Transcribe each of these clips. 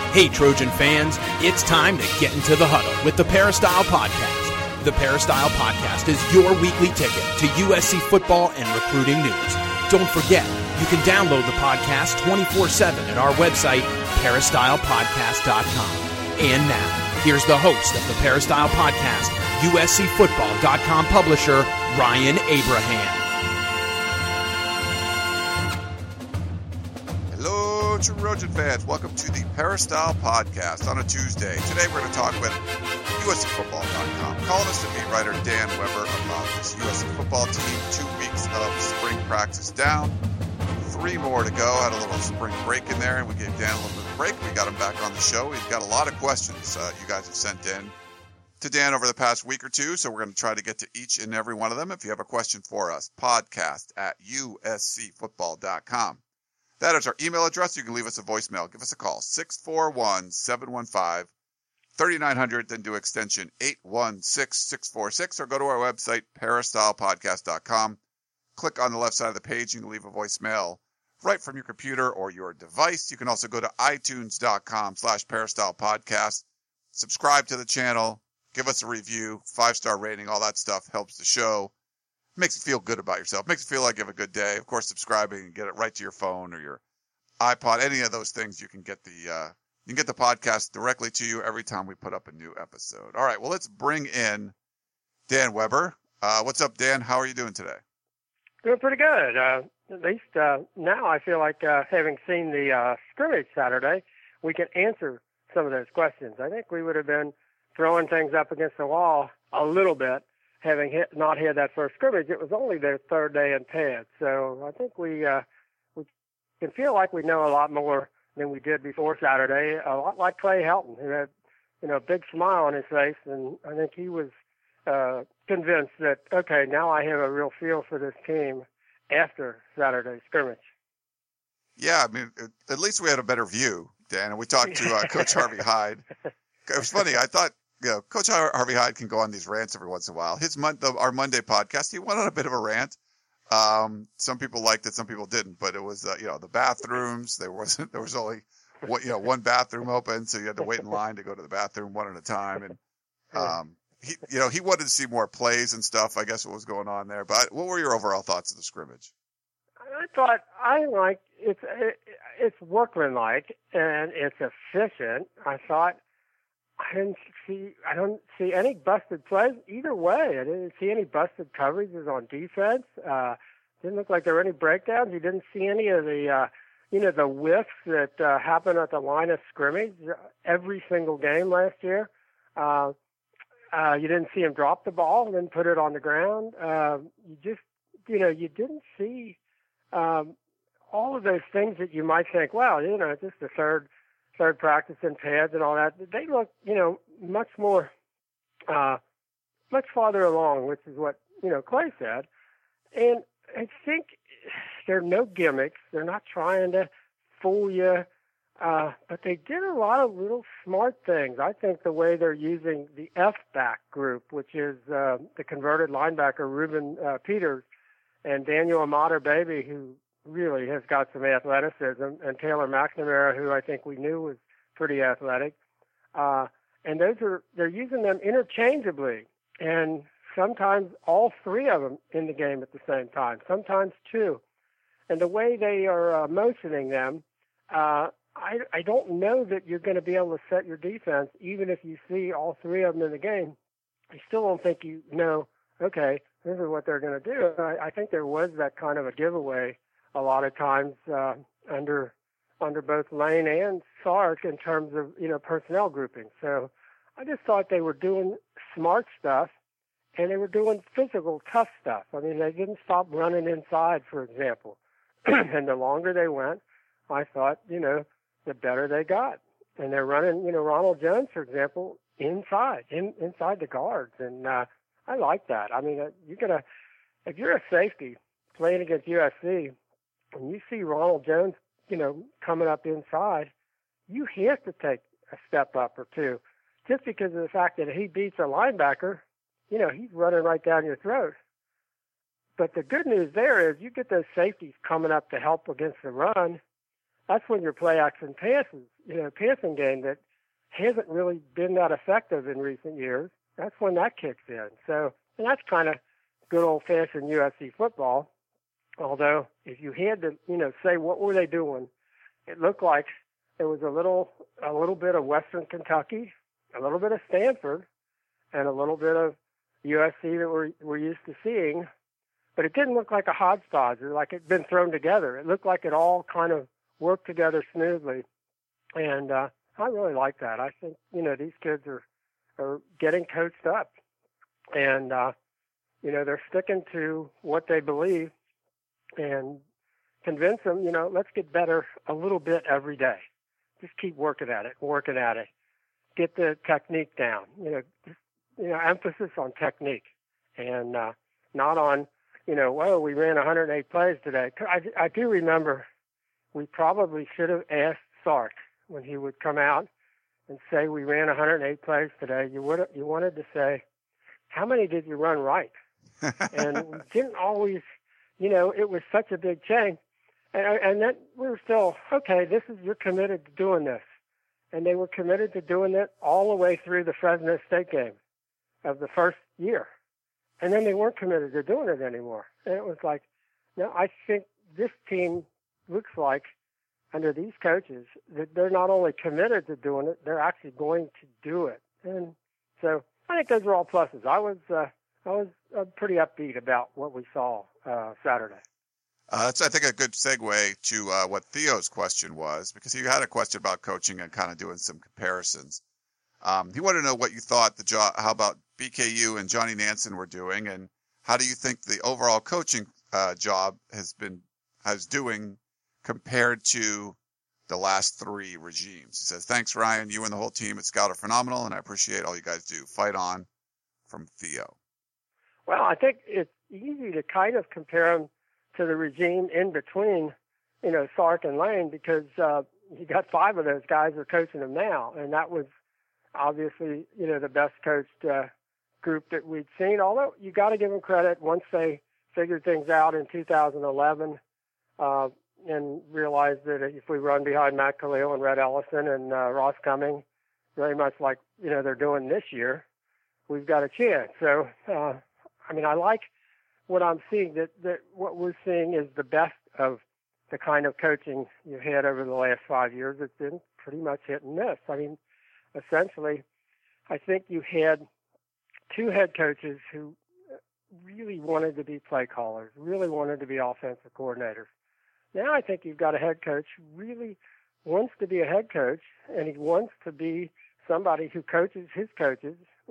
Hey, Trojan fans, it's time to get into the huddle with the Peristyle Podcast. The Peristyle Podcast is your weekly ticket to USC football and recruiting news. Don't forget, you can download the podcast 24/7 at our website, peristylepodcast.com. And now, here's the host of the Peristyle Podcast, USCFootball.com publisher, Ryan Abraham. Trojan fans, welcome to the Peristyle Podcast on a Tuesday. Today we're going to talk with USCFootball.com. Columnist and beat writer Dan Weber about this USC football team. 2 weeks of spring practice down, 3 more to go. Had a little spring break in there, and we gave Dan a little bit of a break. We got him back on the show. He's got a lot of questions you guys have sent in to Dan over the past week or two, so we're going to try to get to each and every one of them. If you have a question for us, podcast at USCFootball.com. That is our email address. You can leave us a voicemail. Give us a call, 641-715-3900, then do extension 816646, or go to our website, peristylepodcast.com. Click on the left side of the page. You can leave a voicemail right from your computer or your device. You can also go to itunes.com/peristylepodcast. Subscribe to the channel. Give us a review, 5-star rating, all that stuff helps the show. Makes you feel good about yourself. Makes you feel like you have a good day. Of course, subscribing and get it right to your phone or your iPod. Any of those things, you can get the podcast directly to you every time we put up a new episode. All right, well, let's bring in Dan Weber. What's up, Dan? How are you doing today? Doing pretty good. At least now I feel like having seen the scrimmage Saturday, we can answer some of those questions. I think we would have been throwing things up against the wall a little bit, having not had that first scrimmage. It was only their third day in pads, so I think we can feel like we know a lot more than we did before Saturday. A lot like Clay Helton, who had a big smile on his face, and I think he was convinced that, okay, now I have a real feel for this team after Saturday's scrimmage. Yeah, I mean, at least we had a better view, Dan, and we talked to Coach Harvey Hyde. It was funny. I thought, Coach Harvey Hyde can go on these rants every once in a while. Our Monday podcast, he went on a bit of a rant. Some people liked it, some people didn't. But it was, the bathrooms. There was only, one bathroom open, so you had to wait in line to go to the bathroom one at a time. And he wanted to see more plays and stuff. I guess what was going on there. But what were your overall thoughts of the scrimmage? I thought it's workmanlike and it's efficient. I thought. I don't see any busted plays either way. I didn't see any busted coverages on defense. Didn't look like there were any breakdowns. You didn't see any of the, the whiffs that happened at the line of scrimmage every single game last year. You didn't see him drop the ball and then put it on the ground. You didn't see all of those things that you might think, wow, just the third practice in pads and all that. They look, much more, much farther along, which is what, Clay said. And I think there are no gimmicks. They're not trying to fool you. But they did a lot of little smart things. I think the way they're using the F-back group, which is the converted linebacker, Ruben Peters, and Daniel Amata-Baby, who really has got some athleticism, and Taylor McNamara, who I think we knew was pretty athletic. And they're using them interchangeably, and sometimes all 3 of them in the game at the same time, sometimes 2. And the way they are motioning them, I don't know that you're going to be able to set your defense, even if you see all 3 of them in the game. I still don't think you know, okay, this is what they're going to do. I think there was that kind of a giveaway a lot of times under both Lane and Sark in terms of, personnel grouping. So I just thought they were doing smart stuff, and they were doing physical, tough stuff. I mean, they didn't stop running inside, for example. And the longer they went, I thought, the better they got. And they're running, Ronald Jones, for example, inside the guards. And I like that. I mean, if you're a safety playing against USC, and you see Ronald Jones, coming up inside, you have to take a step up or 2, just because of the fact that he beats a linebacker. He's running right down your throat. But the good news there is you get those safeties coming up to help against the run, that's when your play action passing game that hasn't really been that effective in recent years, that's when that kicks in. So, and that's kind of good old-fashioned USC football. Although, if you had to, say what were they doing, it looked like there was a little bit of Western Kentucky, a little bit of Stanford, and a little bit of USC that we're used to seeing. But it didn't look like a hodgepodge, or like it'd been thrown together. It looked like it all kind of worked together smoothly. And I really like that. I think, these kids are getting coached up. And, they're sticking to what they believe and convince them, let's get better a little bit every day. Just keep working at it. Get the technique down, emphasis on technique and not on, we ran 108 plays today. I do remember we probably should have asked Sark when he would come out and say we ran 108 plays today. You wanted to say, how many did you run right? And we didn't always, it was such a big change. And then we were still, okay, you're committed to doing this. And they were committed to doing it all the way through the Fresno State game of the first year. And then they weren't committed to doing it anymore. And it was like, no, I think this team looks like, under these coaches, that they're not only committed to doing it, they're actually going to do it. And so I think those are all pluses. I was pretty upbeat about what we saw Saturday. That's, I think, a good segue to what Theo's question was, because he had a question about coaching and kind of doing some comparisons. He wanted to know what you thought how about BKU and Johnny Nansen were doing, and how do you think the overall coaching job has doing compared to the last three regimes. He says, thanks, Ryan. You and the whole team at Scout are phenomenal, and I appreciate all you guys do. Fight on, from Theo. Well, I think it's easy to kind of compare them to the regime in between, Sark and Lane, because you got 5 of those guys are coaching them now, and that was obviously, the best coached group that we'd seen. Although you got to give them credit once they figured things out in 2011 and realized that if we run behind Matt Khalil and Red Ellison and Ross Cumming, very much like they're doing this year, we've got a chance. So, I like what I'm seeing, that what we're seeing is the best of the kind of coaching you've had over the last 5 years. It's been pretty much hit and miss. Essentially, I think you had 2 head coaches who really wanted to be play callers, really wanted to be offensive coordinators. Now I think you've got a head coach who really wants to be a head coach, and he wants to be somebody who coaches his coaches,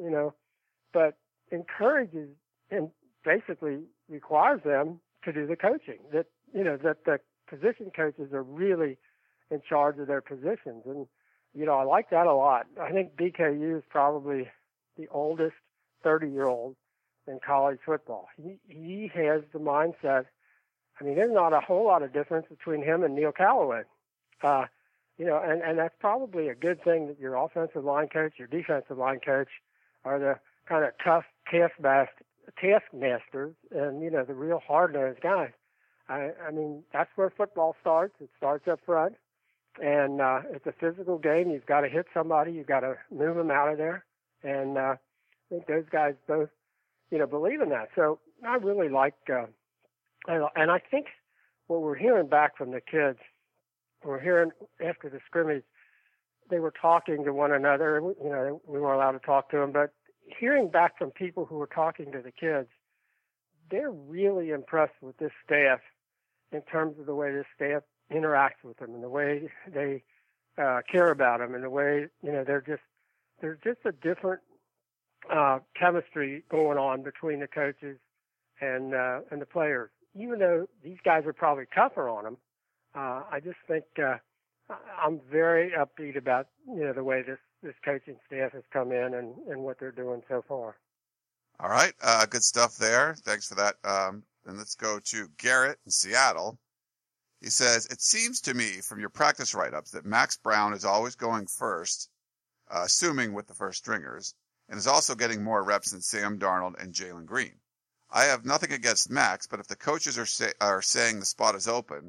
but encourages and basically requires them to do the coaching, that the position coaches are really in charge of their positions. And, I like that a lot. I think BKU is probably the oldest 30-year-old in college football. He has the mindset. There's not a whole lot of difference between him and Neil Callaway. And that's probably a good thing, that your offensive line coach, your defensive line coach are the kind of tough taskmasters and, the real hard-nosed guys. That's where football starts. It starts up front. And it's a physical game. You've got to hit somebody. You've got to move them out of there. And I think those guys both, believe in that. So I really like, and I think what we're hearing back from the kids, we're hearing after the scrimmage, they were talking to one another. We weren't allowed to talk to them, but hearing back from people who were talking to the kids, they're really impressed with this staff in terms of the way this staff interacts with them and the way they care about them and the way, there's just a different chemistry going on between the coaches and the players. Even though these guys are probably tougher on them, I just think I'm very upbeat about, the way this coaching staff has come in and what they're doing so far. All right. Good stuff there. Thanks for that. And let's go to Garrett in Seattle. He says, it seems to me from your practice write-ups that Max Brown is always going first, assuming with the first stringers, and is also getting more reps than Sam Darnold and Jalen Green. I have nothing against Max, but if the coaches are saying the spot is open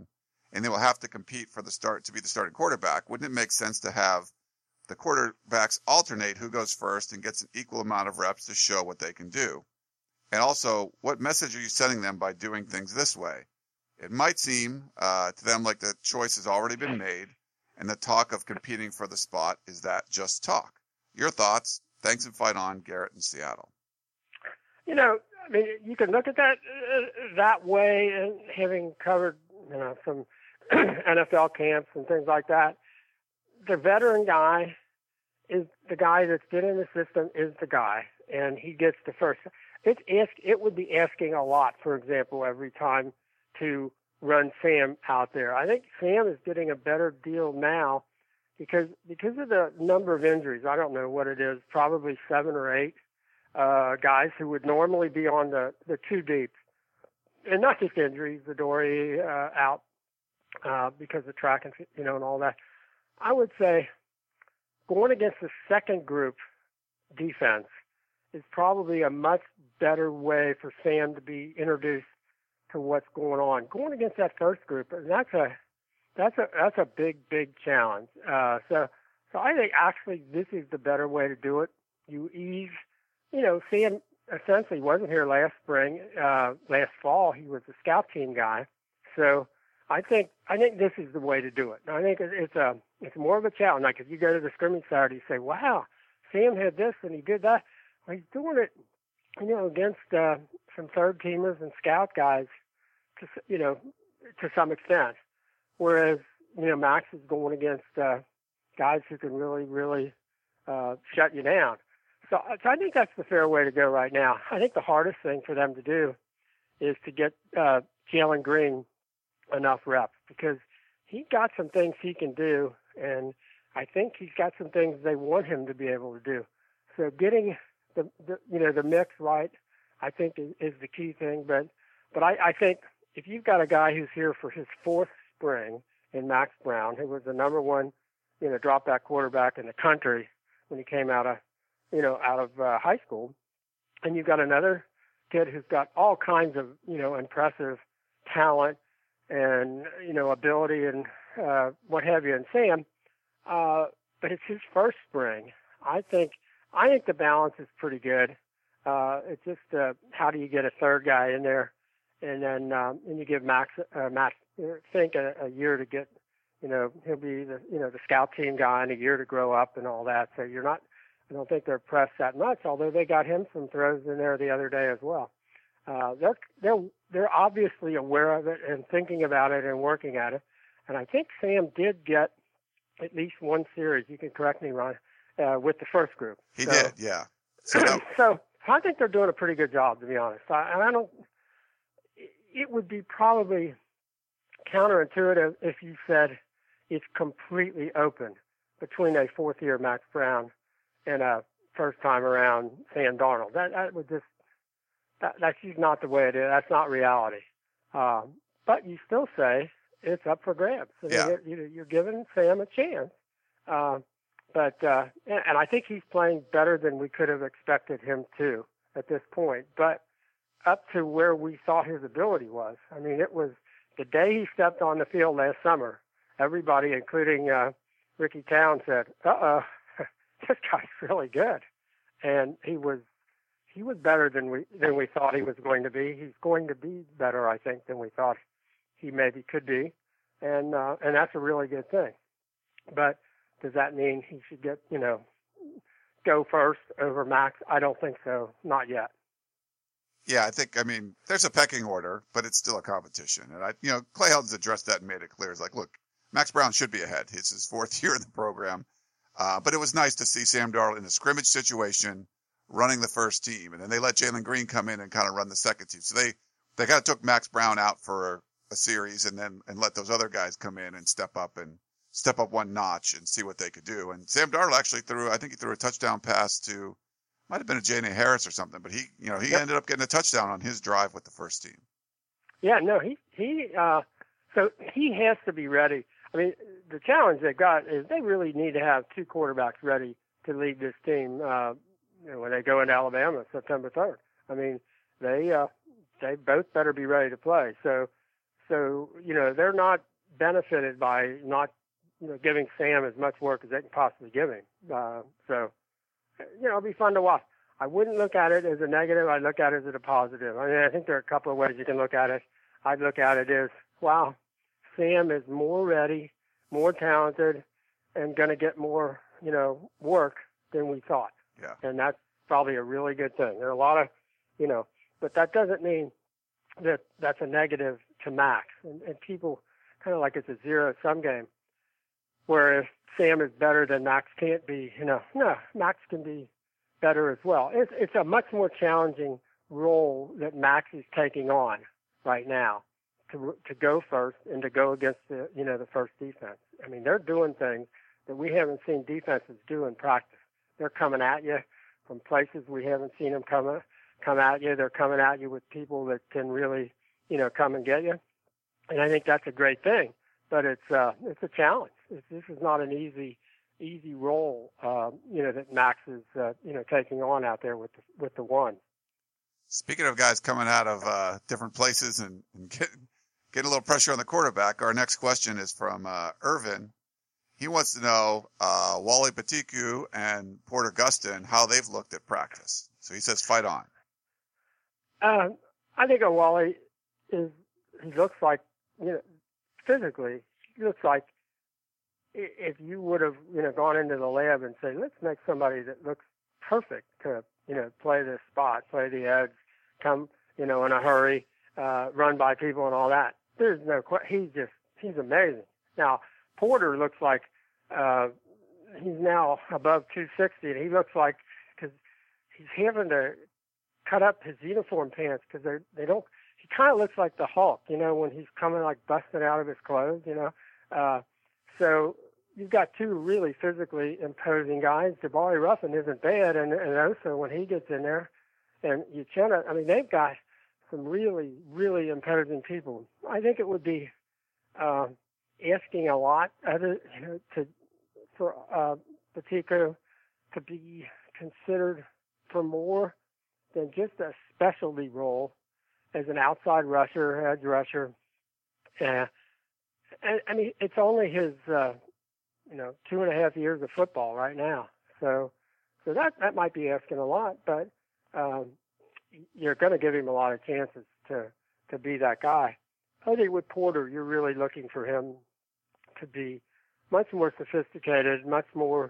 and they will have to compete for to be the starting quarterback. Wouldn't it make sense to have the quarterbacks alternate who goes first and gets an equal amount of reps to show what they can do? And also, what message are you sending them by doing things this way? It might seem to them like the choice has already been made, and the talk of competing for the spot is that just talk. Your thoughts? Thanks and fight on, Garrett in Seattle. You know, I mean, you can look at that way, and having covered, you know, some NFL camps and things like that, the veteran guy is the guy that's been in the system, is the guy, and he gets the first. It would be asking a lot, for example, every time to run Sam out there. I think Sam is getting a better deal now because of the number of injuries. I don't know what it is, probably 7 or 8 guys who would normally be on the 2 deep. And not just injuries, the Dory out because of track and, you know, and all that. I would say going against the second group defense is probably a much better way for Sam to be introduced to what's going on. Going against that first group, that's a big challenge. So I think actually this is the better way to do it. You ease, you know, Sam essentially wasn't here last fall. He was a scout team guy. So I think this is the way to do it. I think it's more of a challenge. Like if you go to the scrimmage Saturday, you say, wow, Sam had this and he did that. Well, he's doing it, you know, against some third teamers and scout guys, to some extent. Whereas, you know, Max is going against guys who can really shut you down. So I think that's the fair way to go right now. I think the hardest thing for them to do is to get Jalen Green enough reps because he got some things he can do, and I think he's got some things they want him to be able to do. So getting the mix right, I think is the key thing. But I think if you've got a guy who's here for his 4th spring in Max Brown, who was the number 1, you know, drop back quarterback in the country when he came out of high school, and you've got another kid who's got all kinds of, you know, impressive talent and, you know, ability and what have you in Sam, but it's his first spring. I think the balance is pretty good. It's just how do you get a third guy in there, and then and you give Max Fink a year to get, you know, he'll be the scout team guy in a year to grow up and all that. So you're not. I don't think they're pressed that much, although they got him some throws in there the other day as well. They're obviously aware of it and thinking about it and working at it. And I think Sam did get at least 1 series. You can correct me, Ron, with the first group. He did, yeah. So I think they're doing a pretty good job, to be honest. It would be probably counterintuitive if you said it's completely open between a 4th-year Max Brown and a first-time around Sam Darnold. That's just not the way it is. That's not reality. But you still say it's up for grabs. Yeah. You're giving Sam a chance. And I think he's playing better than we could have expected him to at this point. But up to where we thought his ability was. I mean, it was the day he stepped on the field last summer, everybody, including Ricky Town, said, this guy's really good. And he was better than we thought he was going to be. He's going to be better, I think, than we thought he maybe could be. And that's a really good thing. But does that mean he should get, you know, go first over Max? I don't think so. Not yet. Yeah, I mean, there's a pecking order, but it's still a competition. And Clay Helton's addressed that and made it clear. It's like, look, Max Brown should be ahead. It's his 4th year in the program. But it was nice to see Sam Darnold in a scrimmage situation running the first team. And then they let Jalen Green come in and kind of run the second team. So they kind of took Max Brown out for a series and let those other guys come in and step up 1 notch and see what they could do. And Sam Darnold actually threw a touchdown pass to, might have been a J.N.A. Harris or something, but he ended up getting a touchdown on his drive with the first team. Yeah, no, so he has to be ready. I mean, the challenge they got is they really need to have 2 quarterbacks ready to lead this team when they go into Alabama September 3rd. I mean, they both better be ready to play. So they're not benefited by not, giving Sam as much work as they can possibly give him. So, it'll be fun to watch. I wouldn't look at it as a negative. I'd look at it as a positive. I mean, I think there are a couple of ways you can look at it. I'd look at it as, wow, Sam is more ready, more talented, and going to get more, work than we thought. Yeah. And that's probably a really good thing. There are a lot of, but that doesn't mean that that's a negative to Max. And people kind of like it's a zero-sum game, where if Sam is better, then Max can't be, no, Max can be better as well. It's a much more challenging role that Max is taking on right now to go first and to go against the first defense. I mean, they're doing things that we haven't seen defenses do in practice. They're coming at you from places we haven't seen them come at you. They're coming at you with people that can really, come and get you. And I think that's a great thing, but it's a challenge. This is not an easy role, that Max is, taking on out there with the one. Speaking of guys coming out of different places and getting a little pressure on the quarterback, our next question is from Irvin. He wants to know Wally Pacheco and Porter Gustin, how they've looked at practice. So he says, fight on. I think Wally he looks like, physically, he looks like if you would have, gone into the lab and said, let's make somebody that looks perfect to, play this spot, play the edge, come, in a hurry, run by people and all that. There's no question. He's amazing. Now, Porter looks like he's now above 260, and he looks like, because he's having to cut up his uniform pants because they don't. He kind of looks like the Hulk, when he's coming like busting out of his clothes, So you've got two really physically imposing guys. Jabari Ruffin isn't bad, and also when he gets in there, and Uchenna, I mean, they've got some really, really imposing people. I think it would be asking a lot for Pacheco to be considered for more than just a specialty role as an outside rusher, edge rusher. And I mean, it's only his 2.5 years of football right now. So that might be asking a lot, but you're going to give him a lot of chances to be that guy. I think with Porter, you're really looking for him to be much more sophisticated, much more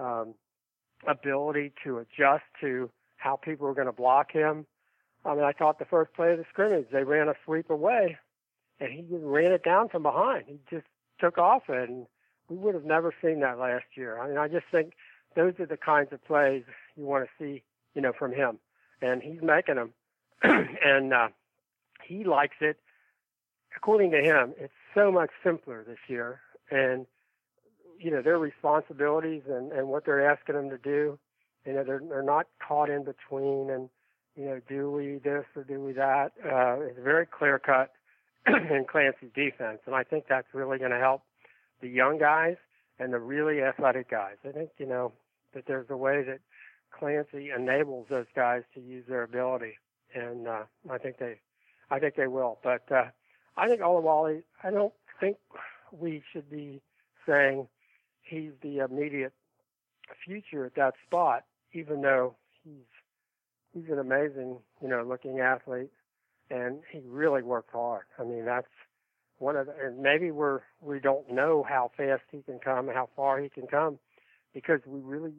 ability to adjust to how people are going to block him. I mean, I thought the first play of the scrimmage, they ran a sweep away, and he just ran it down from behind. He just took off it, and we would have never seen that last year. I mean, I just think those are the kinds of plays you want to see, from him. And he's making them, and he likes it. According to him, it's so much simpler this year. And, their responsibilities and what they're asking them to do, they're not caught in between and, do we this or do we that? It's very clear cut in Clancy's defense. And I think that's really going to help the young guys and the really athletic guys. I think, that there's a way that Clancy enables those guys to use their ability. And I think they will. But I think Olawale, I don't think we should be saying he's the immediate future at that spot, even though he's an amazing, looking athlete, and he really worked hard. I mean, that's one of the, and maybe we don't know how fast he can come and how far he can come because we really,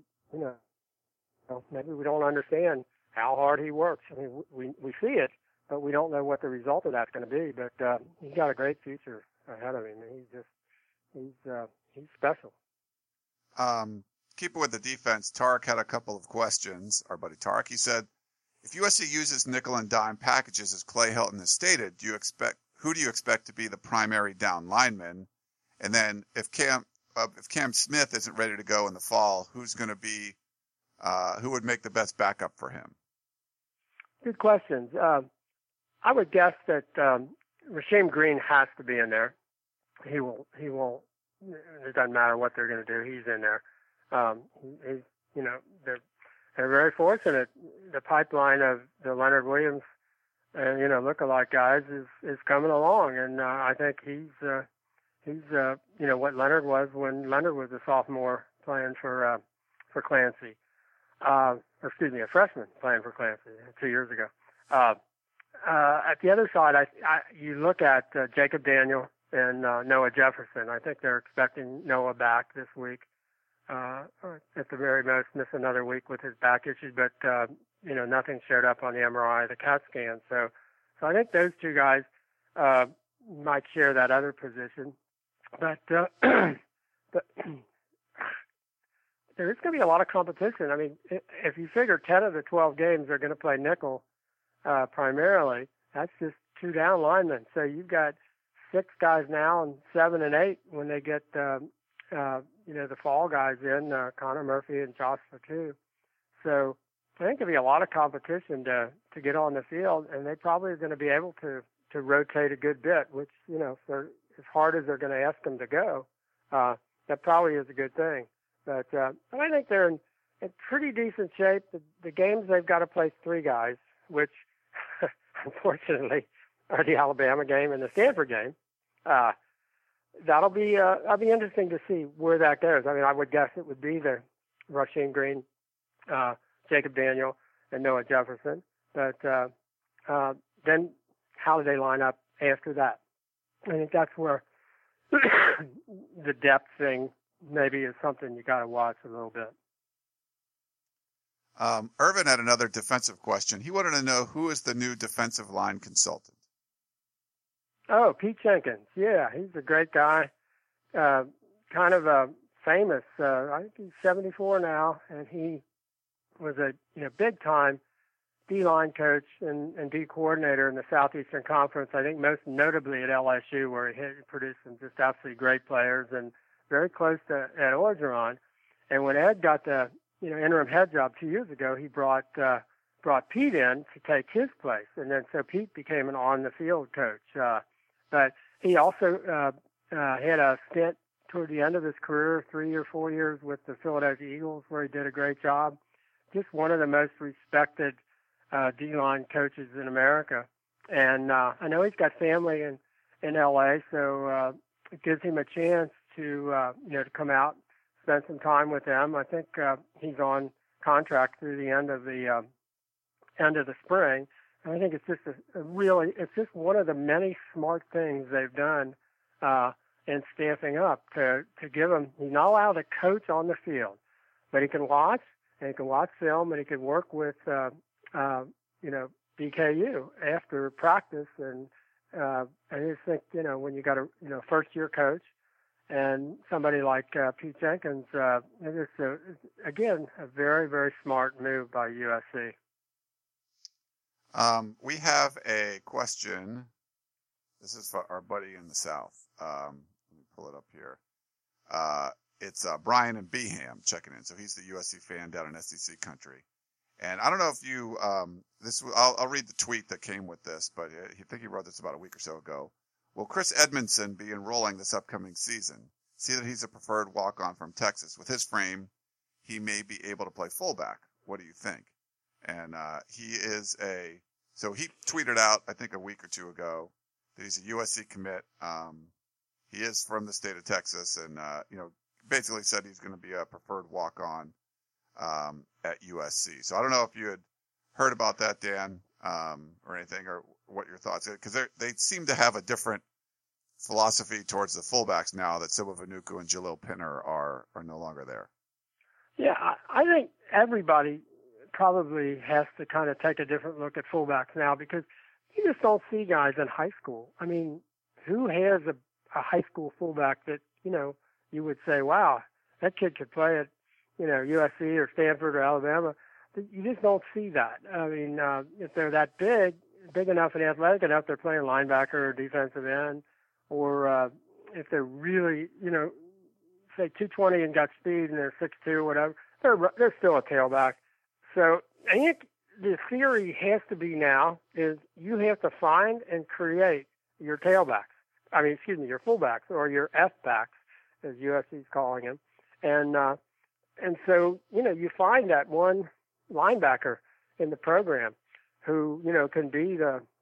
maybe we don't understand how hard he works. I mean, we see it, but we don't know what the result of that's going to be. But he's got a great future ahead of him. He's special. Keeping with the defense, Tarek had a couple of questions. Our buddy Tarek, he said, if USC uses nickel and dime packages as Clay Helton has stated, who do you expect to be the primary down lineman? And then if Cam Smith isn't ready to go in the fall, who's going to be who would make the best backup for him? Good questions. I would guess that Rasheem Green has to be in there. He won't. It doesn't matter what they're going to do. He's in there. They're very fortunate. The pipeline of the Leonard Williams and lookalike guys is coming along, and I think He's what Leonard was when Leonard was a sophomore playing for Clancy. A freshman playing for Clancy 2 years ago. At the other side, you look at Jacob Daniel and Noah Jefferson. I think they're expecting Noah back this week. At the very most, miss another week with his back issues, but nothing showed up on the MRI, the CAT scan. So I think those two guys might share that other position, but there's going to be a lot of competition. I mean, if you figure 10 of the 12 games are going to play nickel primarily, that's just two down linemen. So you've got 6 guys now and 7 and 8 when they get the fall guys in, Connor Murphy and Josh Fatu. So I think there'll be a lot of competition to get on the field, and they probably are going to be able to rotate a good bit, which, for as hard as they're going to ask them to go, that probably is a good thing. But I think they're in pretty decent shape. The games they've got to play 3 guys, which unfortunately are the Alabama game and the Stanford game. That'll be interesting to see where that goes. I mean, I would guess it would be the Rasheem Green, Jacob Daniel, and Noah Jefferson. But then how do they line up after that? I think that's where the depth thing maybe is something you got to watch a little bit. Irvin had another defensive question. He wanted to know who is the new defensive line consultant. Oh, Pete Jenkins. Yeah, he's a great guy. Kind of a famous. I think he's 74 now, and he was a big time D-line coach and D coordinator in the Southeastern Conference. I think most notably at LSU, where he produced some just absolutely great players, and very close to Ed Orgeron. And when Ed got the interim head job 2 years ago, he brought Pete in to take his place, and then so Pete became an on-the-field coach. But he also had a stint toward the end of his career, 3 or 4 years with the Philadelphia Eagles, where he did a great job. Just one of the most respected D-line coaches in America. And I know he's got family in L.A., so it gives him a chance to to come out, spend some time with them. I think he's on contract through the end of the spring. And I think it's just it's just one of the many smart things they've done in staffing up to give him. He's not allowed to coach on the field, but he can watch, and he can watch film, and he can work with BKU after practice. And I just think when you got a first year coach and somebody like Pete Jenkins, it's again a very, very smart move by USC. We have a question. This is for our buddy in the South. Let me pull it up here. It's Brian in Beeham checking in. So he's the USC fan down in SEC country. And I don't know if you, I'll read the tweet that came with this, but I think he wrote this about a week or so ago. Will Chris Edmondson be enrolling this upcoming season? See that he's a preferred walk-on from Texas. With his frame, he may be able to play fullback. What do you think? And so he tweeted out, I think a week or two ago, that he's a USC commit. He is from the state of Texas, and basically said he's going to be a preferred walk-on at USC. So I don't know if you had heard about that, Dan, or anything, or what your thoughts are, because they seem to have a different philosophy towards the fullbacks now that Siba Vanuku and Jalil Pinner are no longer there. Yeah, I think everybody probably has to kind of take a different look at fullbacks now, because you just don't see guys in high school. I mean, who has a high school fullback that, you would say, wow, that kid could play at, USC or Stanford or Alabama? You just don't see that. I mean, if they're that big enough and athletic enough, they're playing linebacker or defensive end, or if they're really, say 220 and got speed and they're 6'2", or whatever, they're still a tailback. So I think the theory has to be now is you have to find and create your tailbacks. Your fullbacks, or your F-backs, as USC is calling them. And so, you find that one linebacker in the program who, can be the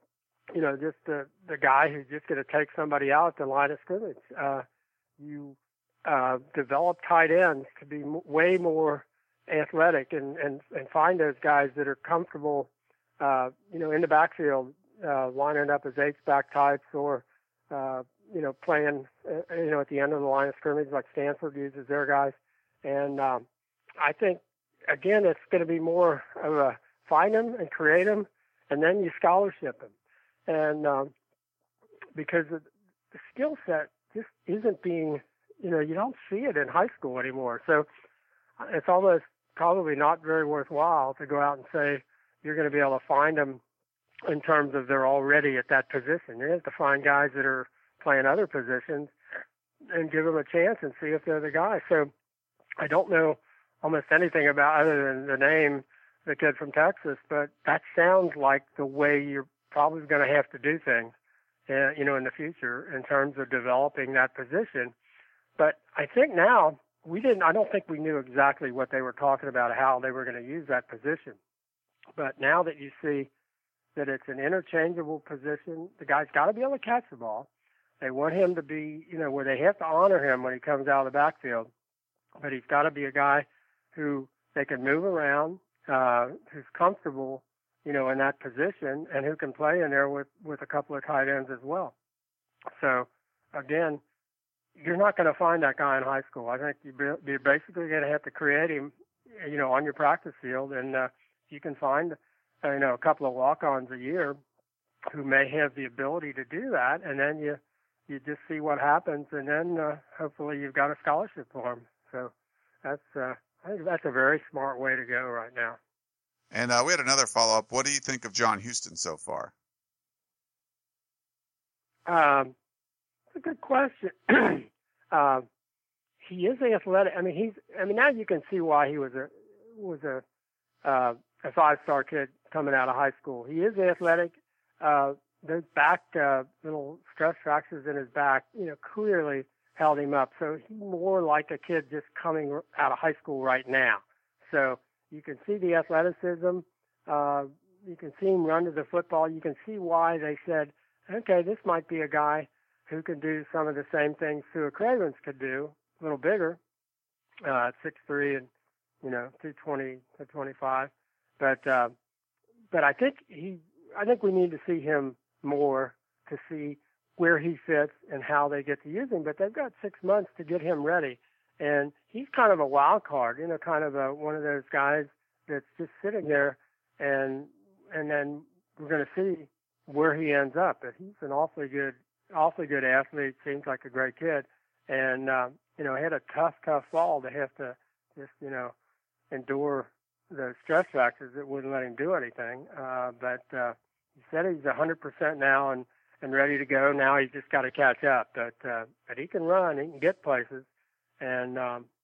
just the guy who's just going to take somebody out at the line of scrimmage. You develop tight ends to be way more athletic and find those guys that are comfortable, in the backfield, lining up as H-back types or, playing, at the end of the line of scrimmage like Stanford uses their guys. And I think, again, it's going to be more of a find them and create them, and then you scholarship them. And because the skill set just isn't being, you don't see it in high school anymore. So it's almost probably not very worthwhile to go out and say you're going to be able to find them in terms of they're already at that position. You're going to have to find guys that are playing other positions and give them a chance and see if they're the guy. So I don't know almost anything about other than the name, the kid from Texas, but that sounds like the way you're probably going to have to do things, in the future in terms of developing that position. But I think now I don't think we knew exactly what they were talking about, how they were going to use that position. But now that you see that it's an interchangeable position, the guy's got to be able to catch the ball. They want him to be, where they have to honor him when he comes out of the backfield. But he's got to be a guy who they can move around, who's comfortable, in that position, and who can play in there with a couple of tight ends as well. So, again, you're not going to find that guy in high school. I think you're basically going to have to create him, on your practice field. And you can find, a couple of walk-ons a year who may have the ability to do that, and then you just see what happens, and then hopefully you've got a scholarship for him. So I think that's a very smart way to go right now. And we had another follow-up. What do you think of John Houston so far? It's a good question. He is athletic. Now you can see why he was a 5-star kid coming out of high school. He is athletic. Those back little stress fractures in his back, clearly held him up. So he's more like a kid just coming out of high school right now. So you can see the athleticism. You can see him run to the football. You can see why they said, okay, this might be a guy who can do some of the same things Tua Cravens could do, a little bigger, 6'3" and 220 to 25. But I think we need to see him more to see where he fits and how they get to use him. But they've got 6 months to get him ready, and he's kind of a wild card, kind of one of those guys that's just sitting there, and then we're going to see where he ends up. But he's an awfully good athlete. Seems like a great kid, and had a tough fall to have to just endure the stress factors that wouldn't let him do anything. But he said he's 100% now and ready to go. Now he's just got to catch up. But he can run. He can get places. And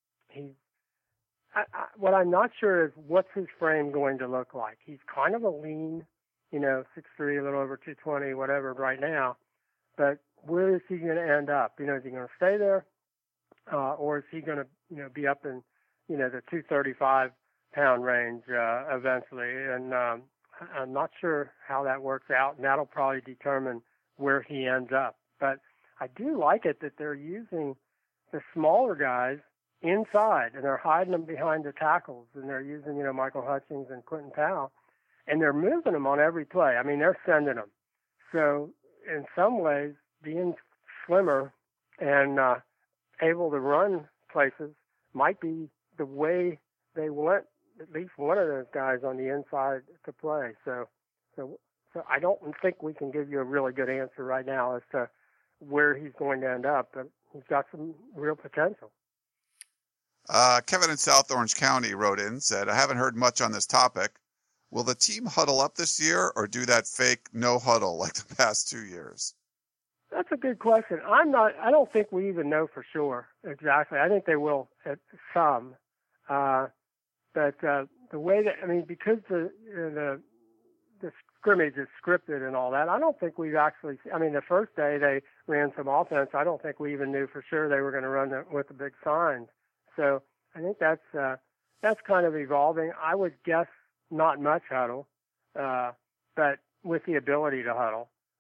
what I'm not sure is what's his frame going to look like. He's kind of a lean, 6'3", a little over 220, whatever right now. But where is he going to end up? Is he going to stay there? Or is he going to, be up in, the 235-pound range eventually? And I'm not sure how that works out, and that'll probably determine where he ends up. But I do like it that they're using the smaller guys inside, and they're hiding them behind the tackles, and they're using, Michael Hutchings and Quentin Powell, and they're moving them on every play. They're sending them. So in some ways, being slimmer and able to run places might be the way they want at least one of those guys on the inside to play. So I don't think we can give you a really good answer right now as to where he's going to end up, but he's got some real potential. Kevin in South Orange County wrote in, said, I haven't heard much on this topic. Will the team huddle up this year or do that fake no huddle like the past 2 years? That's a good question. I don't think we even know for sure exactly. I think they will at some. But the way that, because the scrimmage is scripted and all that, I don't think we've actually, the first day they ran some offense, I don't think we even knew for sure they were going to run with the big signs. So I think that's kind of evolving. I would guess not much huddle, but with the ability to huddle.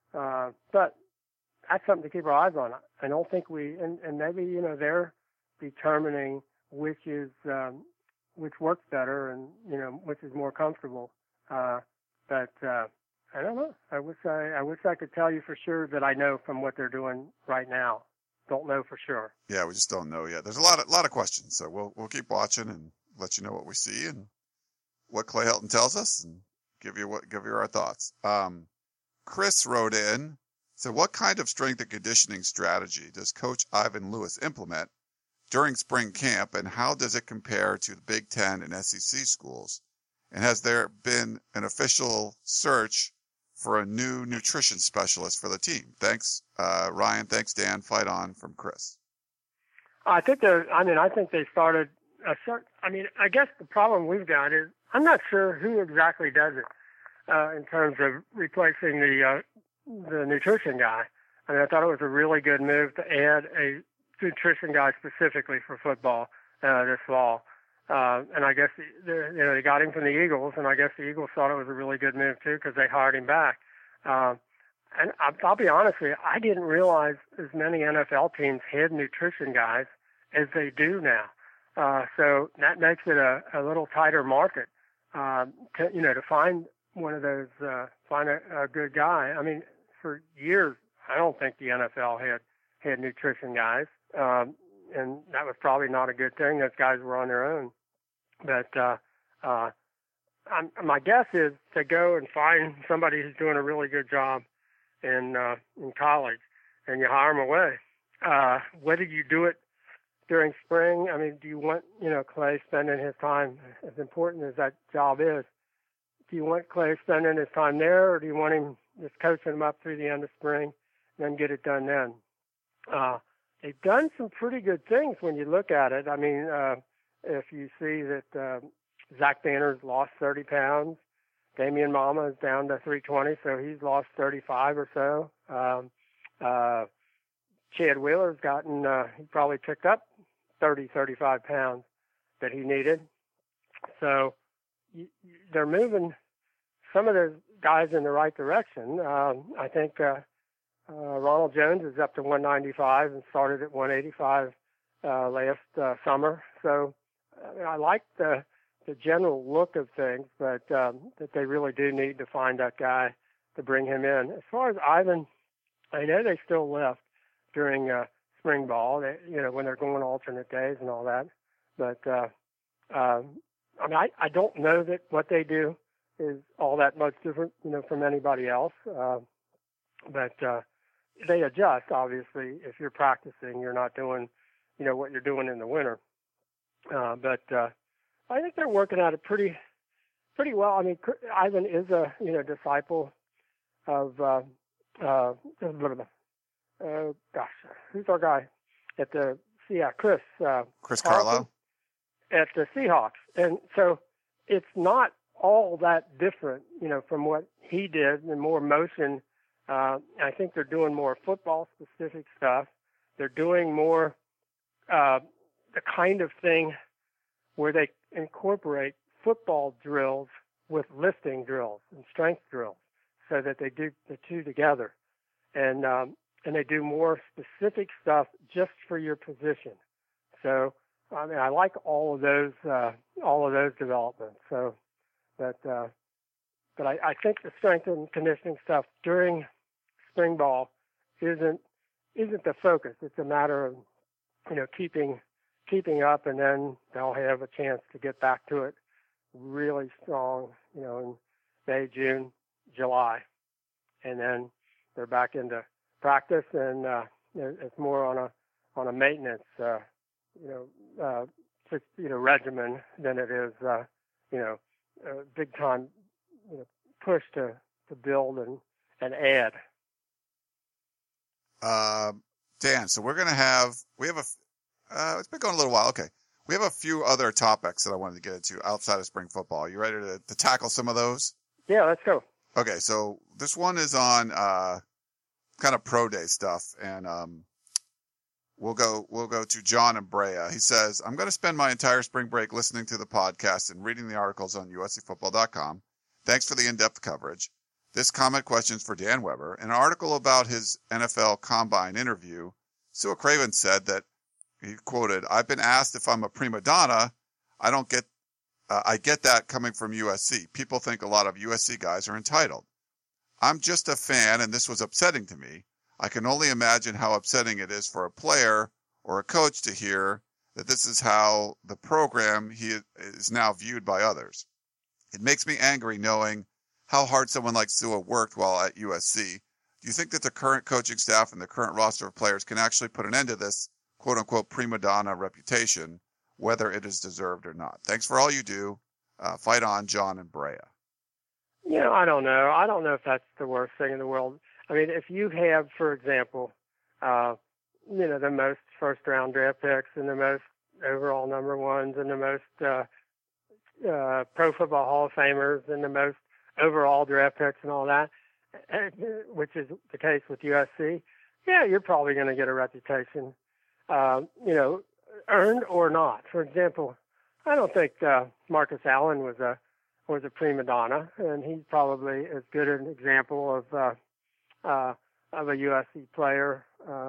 But that's something to keep our eyes on. I don't think and maybe, they're determining which works better and, which is more comfortable. But I don't know. I wish I could tell you for sure that I know from what they're doing right now. Don't know for sure. Yeah, we just don't know yet. There's a lot of questions, so we'll keep watching and let you know what we see and what Clay Helton tells us, and give you our thoughts. Chris wrote in, said, what kind of strength and conditioning strategy does Coach Ivan Lewis implement during spring camp, and how does it compare to the Big Ten and SEC schools? And has there been an official search for a new nutrition specialist for the team? Thanks, Ryan. Thanks, Dan. Fight on, from Chris. I think they started a search. I guess the problem we've got is I'm not sure who exactly does it in terms of replacing the nutrition guy. I thought it was a really good move to add a nutrition guy specifically for football this fall. And I guess they got him from the Eagles, and I guess the Eagles thought it was a really good move too because they hired him back. And I'll be honest with you, I didn't realize as many NFL teams had nutrition guys as they do now. So that makes it a little tighter market to find one of those, find a good guy. For years, I don't think the NFL had nutrition guys, and that was probably not a good thing. Those guys were on their own. But my guess is to go and find somebody who's doing a really good job in college, and you hire them away. Whether you do it during spring, do you want Clay spending his time, as important as that job is? Do you want Clay spending his time there, or do you want him just coaching him up through the end of spring, and then get it done then? They've done some pretty good things when you look at it. If you see that Zach Banner's lost 30 pounds, Damian Mama is down to 320, so he's lost 35 or so. Chad Wheeler's gotten, he probably picked up 35 pounds that he needed. So they're moving some of those guys in the right direction. I think Ronald Jones is up to 195 and started at 185 last summer. So I like the general look of things, but that they really do need to find that guy to bring him in. As far as Ivan, I know they still left during spring ball, when they're going alternate days and all that. But I don't know that what they do is all that much different, from anybody else. But they adjust, obviously. If you're practicing, you're not doing, what you're doing in the winter. But I think they're working at it pretty well. Ivan is a disciple of who's our guy at the Chris Carlisle at the Seahawks, and so it's not all that different, from what he did, and more motion. I think they're doing more football-specific stuff. They're doing more the kind of thing where they incorporate football drills with lifting drills and strength drills, so that they do the two together, and they do more specific stuff just for your position. So I like all of those developments. So, but I think the strength and conditioning stuff during spring ball isn't the focus. It's a matter of keeping up, and then they'll have a chance to get back to it really strong, in May, June, July, and then they're back into practice, and it's more on a maintenance regimen than it is a big time push to build and add. Dan, so we have it's been going a little while. Okay. We have a few other topics that I wanted to get into outside of spring football. Are you ready to tackle some of those? Yeah, let's go. Okay. So this one is on, kind of pro day stuff. And, we'll go to John in Brea. He says, I'm going to spend my entire spring break listening to the podcast and reading the articles on USCfootball.com. Thanks for the in-depth coverage. This comment question's for Dan Weber. In an article about his NFL Combine interview, Sua Craven said that, he quoted, "I've been asked if I'm a prima donna. I get that coming from USC. People think a lot of USC guys are entitled. I'm just a fan, and this was upsetting to me. I can only imagine how upsetting it is for a player or a coach to hear that this is how the program is now viewed by others. It makes me angry knowing how hard someone like Sua worked while at USC. Do you think that the current coaching staff and the current roster of players can actually put an end to this quote-unquote prima donna reputation, whether it is deserved or not? Thanks for all you do. Fight on, John and Brea." I don't know. I don't know if that's the worst thing in the world. I mean, if you have, for example, the most first-round draft picks and the most overall number ones and the most Pro Football Hall of Famers and the most overall draft picks and all that, which is the case with USC, yeah, you're probably going to get a reputation, earned or not. For example, I don't think Marcus Allen was a prima donna, and he's probably as good an example of a USC player,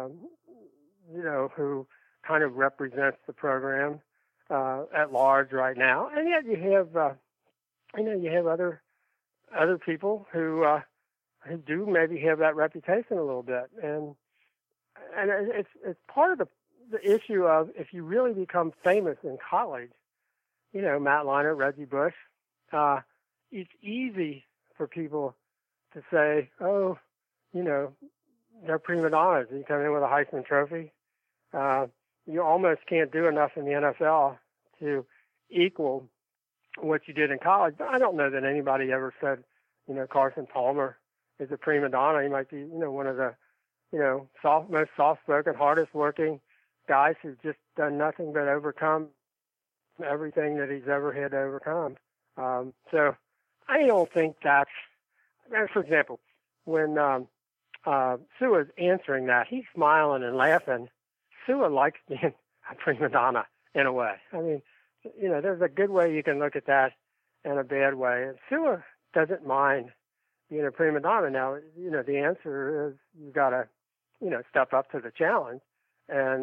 who kind of represents the program at large right now. And yet you have other people who do maybe have that reputation a little bit, and it's part of the issue of if you really become famous in college, Matt Leinart, Reggie Bush, it's easy for people to say, oh, they're prima donnas. You come in with a Heisman Trophy. You almost can't do enough in the NFL to equal what you did in college. But I don't know that anybody ever said, Carson Palmer is a prima donna. He might be, one of the, most soft-spoken, hardest-working guys who's just done nothing but overcome everything that he's ever had to overcome. So I don't think that's, for example, when Sua's answering that, he's smiling and laughing. Sua likes being a prima donna in a way. I mean, there's a good way you can look at that and a bad way. And Sua doesn't mind being a prima donna. Now, the answer is you've got to, step up to the challenge. And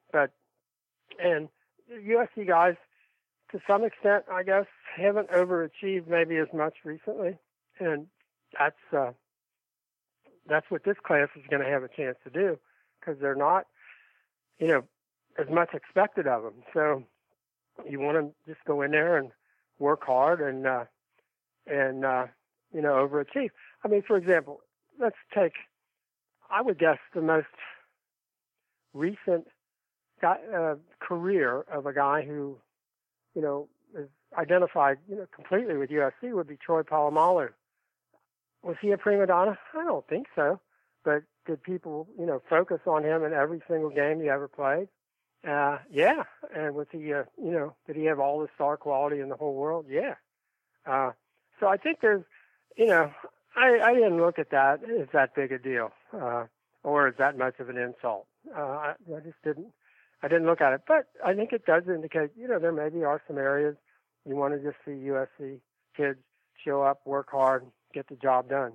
USC guys, to some extent, I guess, haven't overachieved maybe as much recently. And that's what this class is going to have a chance to do, because they're not, as much expected of them. So you want to just go in there and work hard and overachieve. I mean, for example, let's take, I would guess, the most recent career of a guy who, is identified, completely with USC would be Troy Polamalu. Was he a prima donna? I don't think so. But did people, focus on him in every single game he ever played? Yeah. And was he, did he have all the star quality in the whole world? Yeah. So I think there's, I didn't look at that as that big a deal, or as that much of an insult. I didn't look at it. But I think it does indicate, there maybe are some areas you want to just see USC kids show up, work hard, get the job done.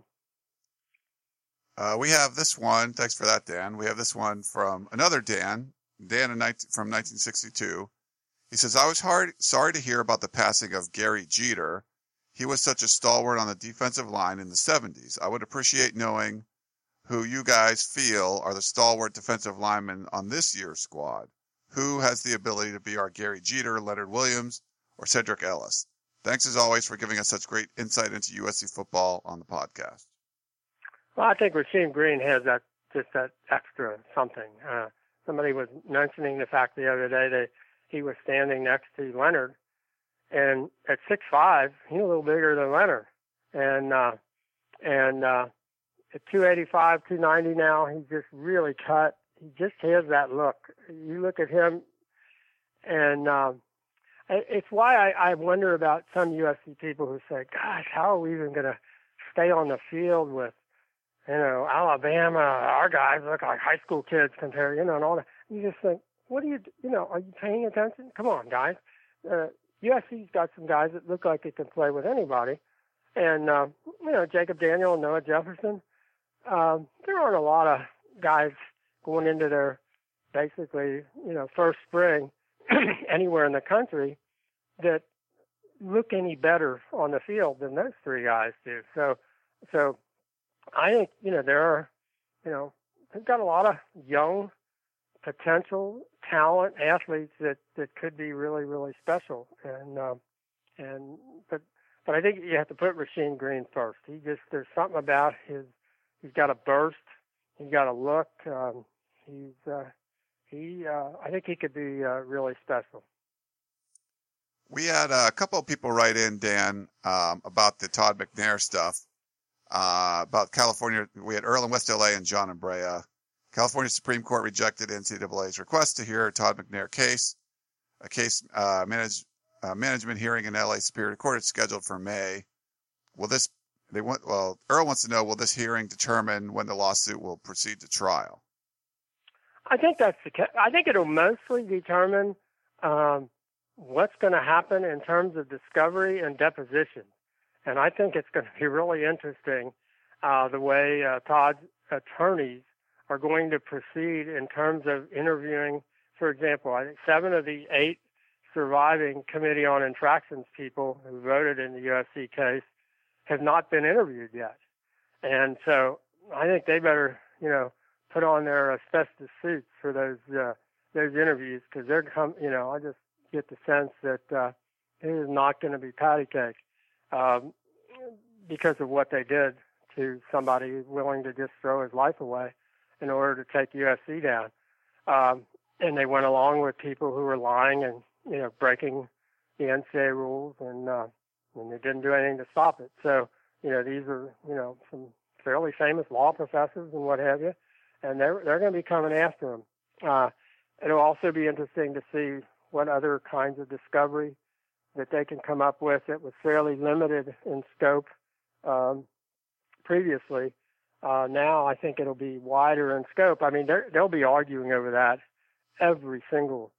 We have this one. Thanks for that, Dan. We have this one from another Dan from 1962. He says, I was sorry to hear about the passing of Gary Jeter. He was such a stalwart on the defensive line in the 70s. I would appreciate knowing who you guys feel are the stalwart defensive linemen on this year's squad. Who has the ability to be our Gary Jeter, Leonard Williams, or Cedric Ellis? Thanks as always for giving us such great insight into USC football on the podcast. Well, I think Rasheem Green has that extra something. Somebody was mentioning the fact the other day that he was standing next to Leonard, and at 6'5", he's a little bigger than Leonard, and at 285, 290 now, he's just really cut. He just has that look. You look at him, and it's why I wonder about some USC people who say, gosh, how are we even going to stay on the field with, Alabama? Our guys look like high school kids compared, and all that. You just think, what are you paying attention? Come on, guys. USC's got some guys that look like they can play with anybody. and Jacob Daniel and Noah Jefferson. There aren't a lot of guys going into their basically first spring anywhere in the country that look any better on the field than those three guys do. So I think there are they've got a lot of young potential talent athletes that could be really, really special. But I think you have to put Rasheem Green first. There's something about he's got a burst, he's got a look. I think he could be really special. We had a couple of people write in, Dan, about the Todd McNair stuff, about California. We had Earl in West LA and John in Brea. California Supreme Court rejected NCAA's request to hear a Todd McNair case. A case management hearing in LA Superior Court is scheduled for May. Earl wants to know, will this hearing determine when the lawsuit will proceed to trial? I think that's the case. I think it'll mostly determine what's going to happen in terms of discovery and deposition. And I think it's going to be really interesting the way Todd's attorneys are going to proceed in terms of interviewing. For example, I think 7 of the 8 surviving Committee on Infractions people who voted in the USC case have not been interviewed yet. And so I think they better, put on their asbestos suits for those interviews, because I just get the sense that it is not going to be patty cake because of what they did to somebody willing to just throw his life away in order to take USC down. And they went along with people who were lying and, breaking the NCAA rules, and they didn't do anything to stop it. So, these are, some fairly famous law professors and what have you, and they're going to be coming after him. It'll also be interesting to see what other kinds of discovery that they can come up with that was fairly limited in scope previously. Now I think it'll be wider in scope. I mean, they'll be arguing over that every single,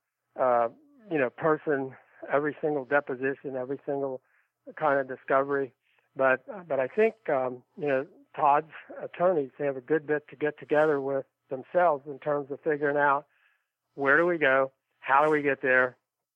person, every single deposition, every single kind of discovery. But I think, Todd's attorneys have a good bit to get together with themselves in terms of figuring out where do we go, how do we get there,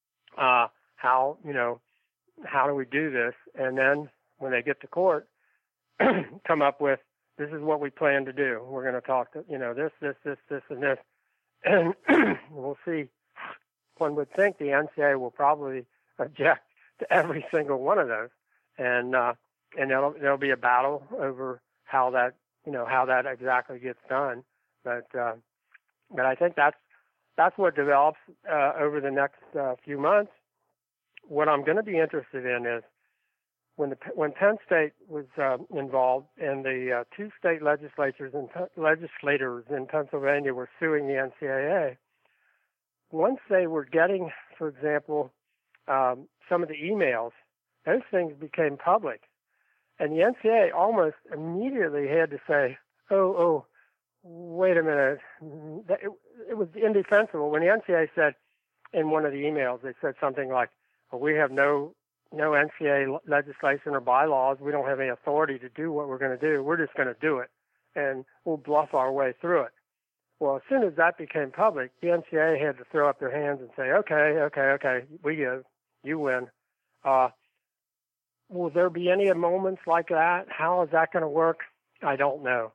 how do we do this, and then when they get to court, come up with, this is what we plan to do. We're going to talk to, this, and this. And we'll see. One would think the NCAA will probably object to every single one of those. And there'll be a battle over how that exactly gets done. But I think that's what develops over the next few months. What I'm going to be interested in is when Penn State was involved, and the 2 state legislators in Pennsylvania were suing the NCAA, once they were getting, for example, some of the emails, those things became public. And the NCAA almost immediately had to say, oh, wait a minute. It was indefensible. When the NCAA said in one of the emails, they said something like, well, we have no NCAA legislation or bylaws. We don't have any authority to do what we're going to do. We're just going to do it, and we'll bluff our way through it. Well, as soon as that became public, the NCAA had to throw up their hands and say, okay, we give, you win. Will there be any moments like that? How is that going to work? I don't know.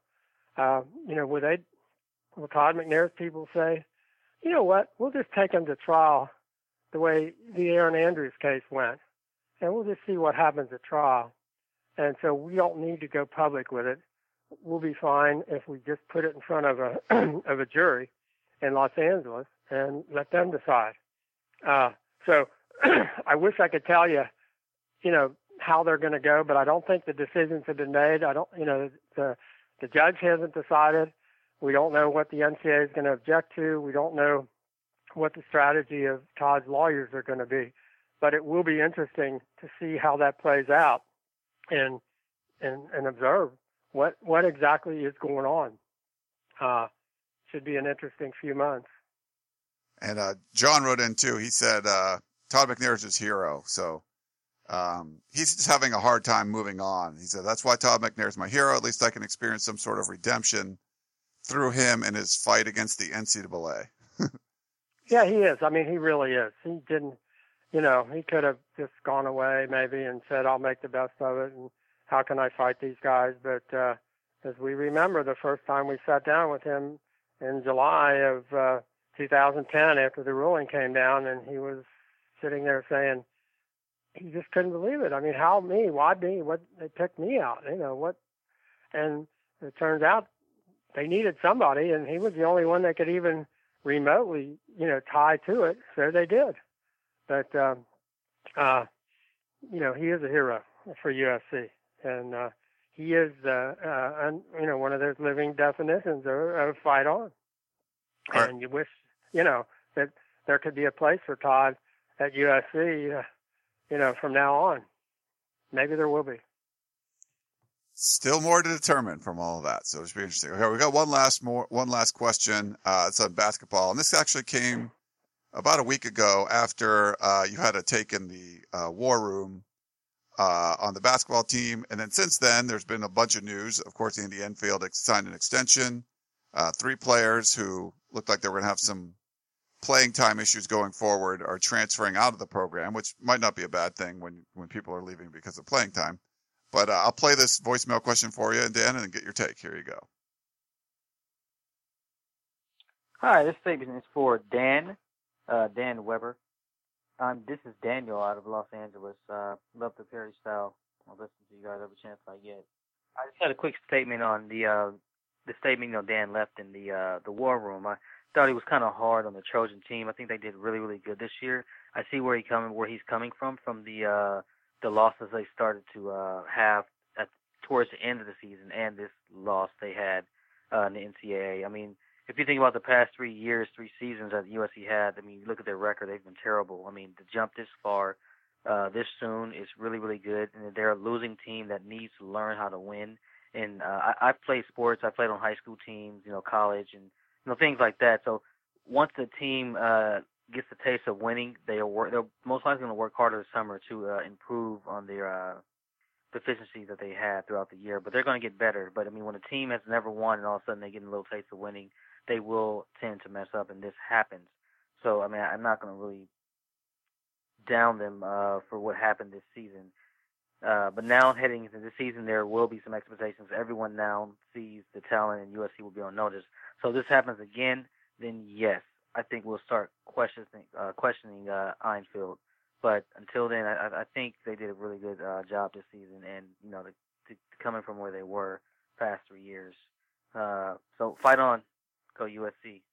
Will Todd McNair's people say, you know what, we'll just take them to trial the way the Aaron Andrews case went, and we'll just see what happens at trial. And so we don't need to go public with it. We'll be fine if we just put it in front of a jury in Los Angeles and let them decide. So I wish I could tell you, how they're going to go, but I don't think the decisions have been made. The judge hasn't decided. We don't know what the NCAA is going to object to. We don't know what the strategy of Todd's lawyers are going to be, but it will be interesting to see how that plays out and observe what exactly is going on. Should be an interesting few months. And John wrote in too. He said Todd McNair is his hero. So He's just having a hard time moving on. He said, that's why Todd McNair is my hero. At least I can experience some sort of redemption through him in his fight against the NCAA. Yeah, he is. I mean, he really is. He didn't, he could have just gone away maybe and said, I'll make the best of it, and how can I fight these guys? But as we remember, the first time we sat down with him in July of 2010 after the ruling came down, and he was sitting there saying he just couldn't believe it. I mean, how me? Why me? What? They picked me out, what? And it turns out they needed somebody, and he was the only one that could even remotely, tie to it. So they did. But, he is a hero for USC. And he is, one of those living definitions of fight on. Right. And you wish, that there could be a place for Todd at USC, from now on. Maybe there will be. Still more to determine from all of that, so it should be interesting. Okay, we got one last question. It's on basketball, and this actually came about a week ago after you had a take in the war room on the basketball team, and then since then there's been a bunch of news. Of course, Andy Enfield signed an extension. 3 players who looked like they were going to have some playing time issues going forward are transferring out of the program, which might not be a bad thing when people are leaving because of playing time. But I'll play this voicemail question for you, Dan, and get your take. Here you go. Hi, this statement is for Dan Weber. This is Daniel out of Los Angeles. Love the Perry Style. I'll listen to you guys every chance I get. I just had a quick statement on the statement Dan left in the war room. I thought he was kind of hard on the Trojan team. I think they did really, really good this year. I see where he's coming from the losses they started to have towards the end of the season, and this loss they had in the NCAA. I mean, if you think about the past 3 seasons that USC had, I mean, you look at their record, they've been terrible. I mean, to jump this far this soon is really, really good, and they're a losing team that needs to learn how to win. And I've played sports. I played on high school teams, college, and things like that. So once the team gets the taste of winning, they're most likely going to work harder this summer to improve on their deficiencies that they had throughout the year. But they're going to get better. But, I mean, when a team has never won and all of a sudden they get a little taste of winning, they will tend to mess up, and this happens. So, I mean, I'm not going to really down them for what happened this season. But now heading into the season, there will be some expectations. Everyone now sees the talent, and USC will be on notice. So if this happens again, then yes, I think we'll start questioning Enfield. But until then, I think they did a really good job this season, and to coming from where they were past 3 years. So fight on, go USC.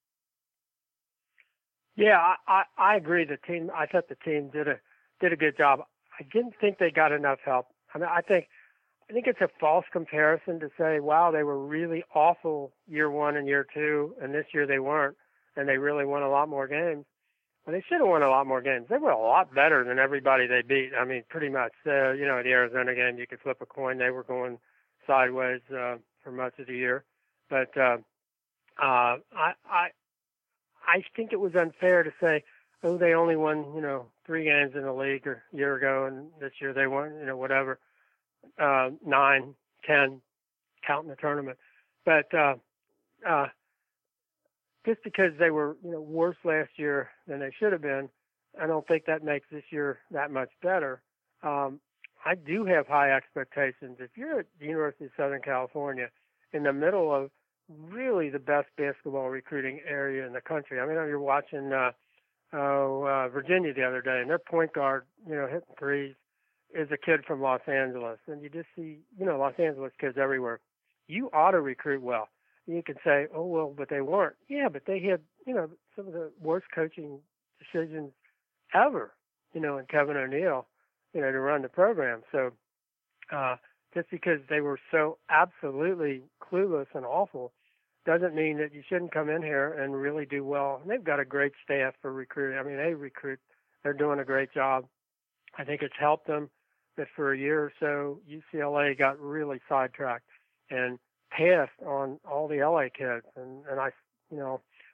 Yeah, I agree. I thought the team did a good job. I didn't think they got enough help. I mean, I think it's a false comparison to say, wow, they were really awful year 1 and year 2, and this year they weren't, and they really won a lot more games. Well, they should have won a lot more games. They were a lot better than everybody they beat. I mean, pretty much. The Arizona game, you could flip a coin. They were going sideways for much of the year. But I think it was unfair to say, oh, they only won, 3 games in the league a year ago, and this year they won, whatever, 9, 10, counting the tournament. But just because they were, worse last year than they should have been, I don't think that makes this year that much better. I do have high expectations. If you're at the University of Southern California, in the middle of really the best basketball recruiting area in the country, I mean, you're watching Virginia the other day, and their point guard, hitting threes is a kid from Los Angeles. And you just see, Los Angeles kids everywhere. You ought to recruit well. You could say, oh, well, but they weren't. Yeah, but they had, some of the worst coaching decisions ever, in Kevin O'Neill, to run the program. So just because they were so absolutely clueless and awful doesn't mean that you shouldn't come in here and really do well. And they've got a great staff for recruiting. I mean, they're doing a great job. I think it's helped them that for a year or so, UCLA got really sidetracked and passed on all the LA kids. And I,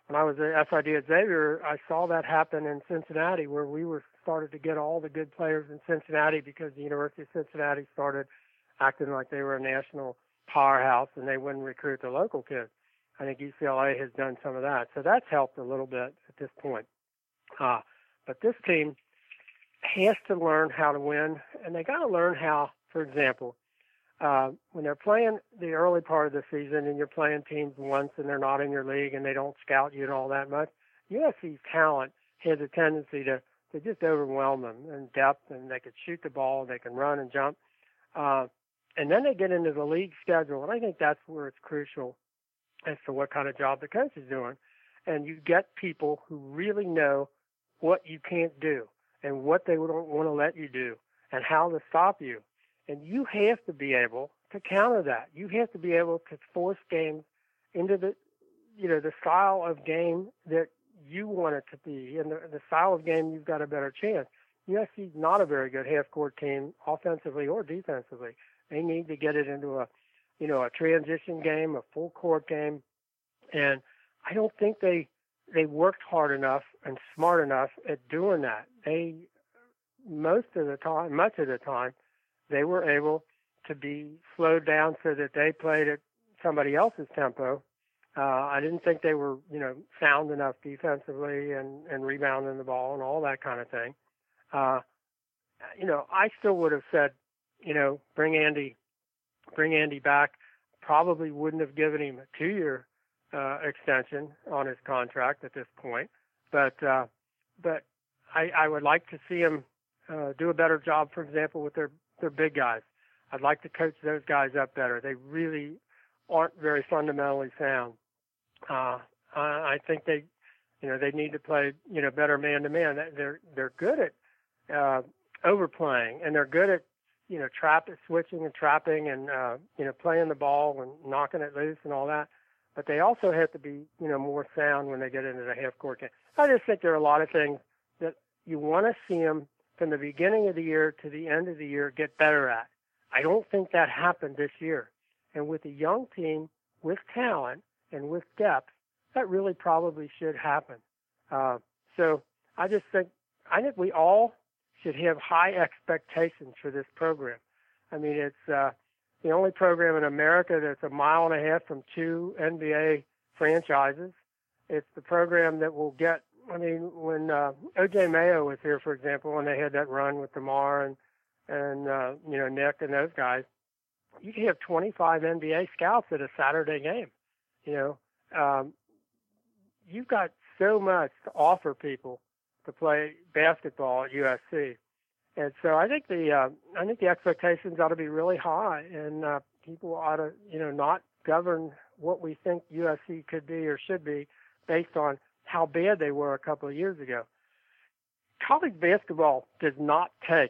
when I was at SID at Xavier, I saw that happen in Cincinnati, where we were started to get all the good players in Cincinnati because the University of Cincinnati started acting like they were a national powerhouse and they wouldn't recruit the local kids. I think UCLA has done some of that. So that's helped a little bit at this point. But this team has to learn how to win, and they got to learn how, for example, when they're playing the early part of the season and you're playing teams once and they're not in your league and they don't scout you and all that much, USC's talent has a tendency to just overwhelm them in depth, and they can shoot the ball, they can run and jump. And then they get into the league schedule, and I think that's where it's crucial as to what kind of job the coach is doing. And you get people who really know what you can't do and what they don't want to let you do and how to stop you. And you have to be able to counter that. You have to be able to force games into the style of game that you want it to be. And the style of game, you've got a better chance. USC's not a very good half-court team, offensively or defensively. They need to get it into a transition game, a full-court game. And I don't think they worked hard enough and smart enough at doing that. Much of the time, they were able to be slowed down so that they played at somebody else's tempo. I didn't think they were, sound enough defensively and rebounding the ball and all that kind of thing. I still would have said, bring Andy back. Probably wouldn't have given him a 2-year extension on his contract at this point. But I would like to see him do a better job, for example, with their big guys. I'd like to coach those guys up better. They really aren't very fundamentally sound. I think they need to play, better man-to-man. They're good at overplaying, and they're good at, switching and trapping and, playing the ball and knocking it loose and all that. But they also have to be, more sound when they get into the half-court game. I just think there are a lot of things that you want to see them from the beginning of the year to the end of the year get better at. I don't think that happened this year. And with a young team, with talent, and with depth, that really probably should happen. So I think we all should have high expectations for this program. I mean, it's the only program in America that's a mile and a half from 2 NBA franchises. It's the program that will get, when O.J. Mayo was here, for example, when they had that run with DeMar and Nick and those guys, you could have 25 NBA scouts at a Saturday game. You've got so much to offer people to play basketball at USC. And so I think the expectations ought to be really high, and people ought to, not govern what we think USC could be or should be based on how bad they were a couple of years ago. College basketball does not take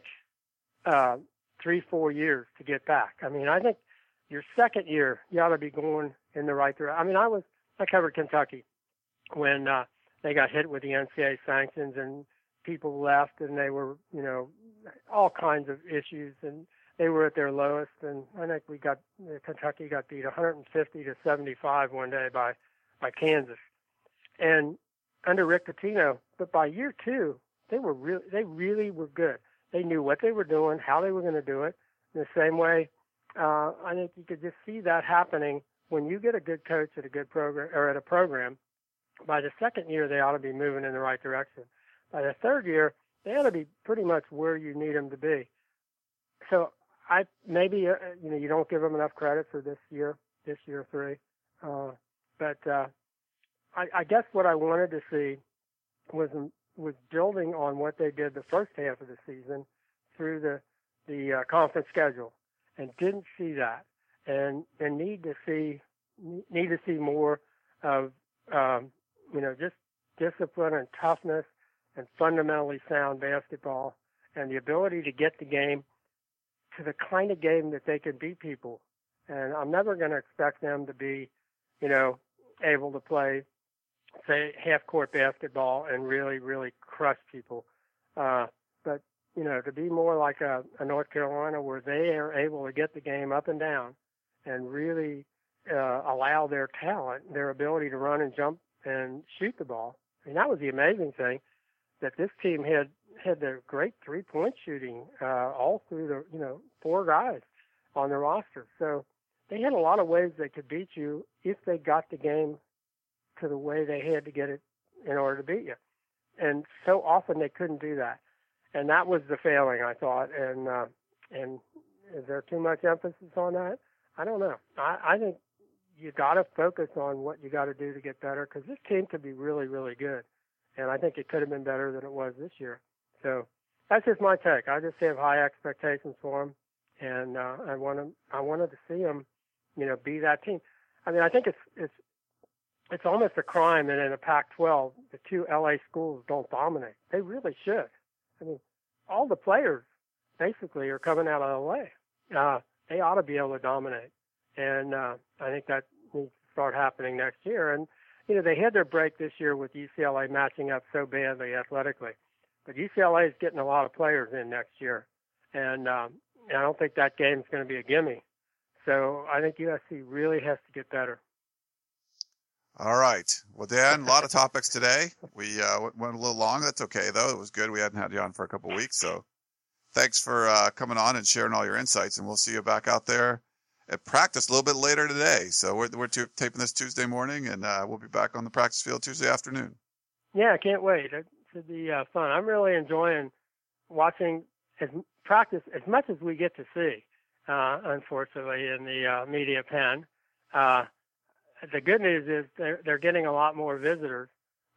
3-4 years to get back. I think your second year, you ought to be going in the right direction. I covered Kentucky when they got hit with the NCAA sanctions and people left, and they were, all kinds of issues, and they were at their lowest. And I think Kentucky got beat 150-75 one day by Kansas, and under Rick Pitino. But by year 2, they really were good. They knew what they were doing, how they were going to do it. In the same way, I think you could just see that happening when you get a good coach at a good program or at a program. By the second year, they ought to be moving in the right direction. By the third year, they ought to be pretty much where you need them to be. So you don't give them enough credit for this year 3. But I guess what I wanted to see was building on what they did the first half of the season through the conference schedule, and didn't see that, and need to see more of just discipline and toughness and fundamentally sound basketball, and the ability to get the game to the kind of game that they can beat people. And I'm never going to expect them to be, able to play, say, half-court basketball and really, really crush people. But, to be more like a North Carolina where they are able to get the game up and down and really allow their talent, their ability to run and jump and shoot the ball. I mean, that was the amazing thing, that this team had their great 3-point shooting all through the 4 guys on the roster. So they had a lot of ways they could beat you if they got the game to the way they had to get it in order to beat you. And so often they couldn't do that. And that was the failing, I thought. And is there too much emphasis on that? I don't know. I think you got to focus on what you got to do to get better, because this team could be really, really good. And I think it could have been better than it was this year. So that's just my take. I just have high expectations for them, and I wanted to see them, be that team. I mean, I think it's almost a crime that in a Pac-12 the 2 LA schools don't dominate. They really should. I mean, all the players basically are coming out of LA. They ought to be able to dominate, and I think that needs to start happening next year. And they had their break this year with UCLA matching up so badly athletically. But UCLA is getting a lot of players in next year. And I don't think that game's going to be a gimme. So I think USC really has to get better. All right. Well, Dan, a lot of topics today. We went a little long. That's okay, though. It was good. We hadn't had you on for a couple of weeks. So thanks for coming on and sharing all your insights. And we'll see you back out there at practice a little bit later today. So we're taping this Tuesday morning, and we'll be back on the practice field Tuesday afternoon. Yeah, I can't wait. It should be fun. I'm really enjoying watching practice as much as we get to see, unfortunately, in the media pen. The good news is they're getting a lot more visitors,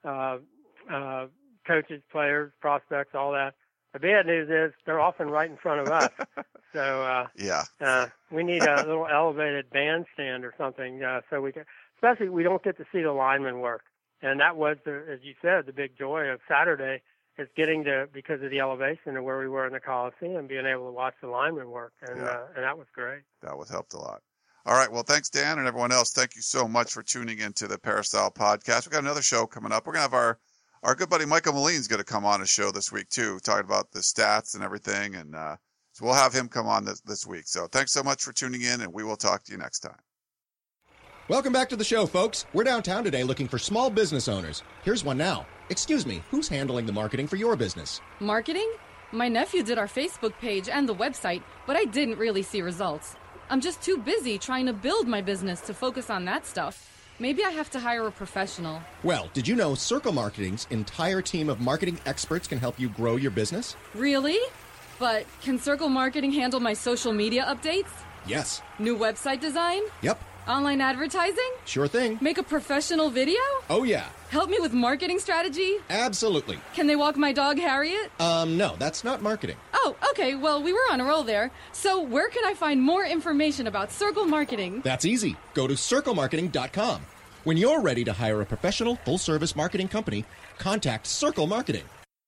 coaches, players, prospects, all that. The bad news is they're often right in front of us. So we need a little elevated bandstand or something, so we can. Especially we don't get to see the linemen work, and that was, as you said, the big joy of Saturday is getting to, because of the elevation of where we were in the Coliseum, being able to watch the linemen work, and that was great. That was helped a lot. All right, well, thanks, Dan, and everyone else. Thank you so much for tuning into the Peristyle Podcast. We've got another show coming up. We're going to have our good buddy Michael Moline's going to come on a show this week, too, talking about the stats and everything, and so we'll have him come on this week. So thanks so much for tuning in, and we will talk to you next time. Welcome back to the show, folks. We're downtown today looking for small business owners. Here's one now. Excuse me, who's handling the marketing for your business? Marketing? My nephew did our Facebook page and the website, but I didn't really see results. I'm just too busy trying to build my business to focus on that stuff. Maybe I have to hire a professional. Well, did you know Circle Marketing's entire team of marketing experts can help you grow your business? Really? But can Circle Marketing handle my social media updates? Yes. New website design? Yep. Online advertising? Sure thing. Make a professional video? Oh, yeah. Help me with marketing strategy? Absolutely. Can they walk my dog, Harriet? No, that's not marketing. Oh, okay. Well, we were on a roll there. So where can I find more information about Circle Marketing? That's easy. Go to circlemarketing.com. When you're ready to hire a professional, full-service marketing company, contact Circle Marketing.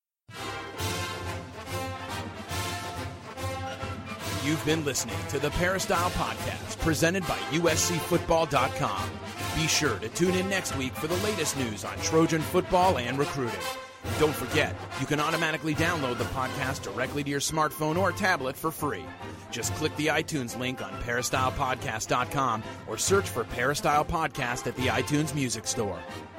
You've been listening to the Peristyle Podcast, presented by USCFootball.com. Be sure to tune in next week for the latest news on Trojan football and recruiting. And don't forget, you can automatically download the podcast directly to your smartphone or tablet for free. Just click the iTunes link on peristylepodcast.com or search for Peristyle Podcast at the iTunes Music Store.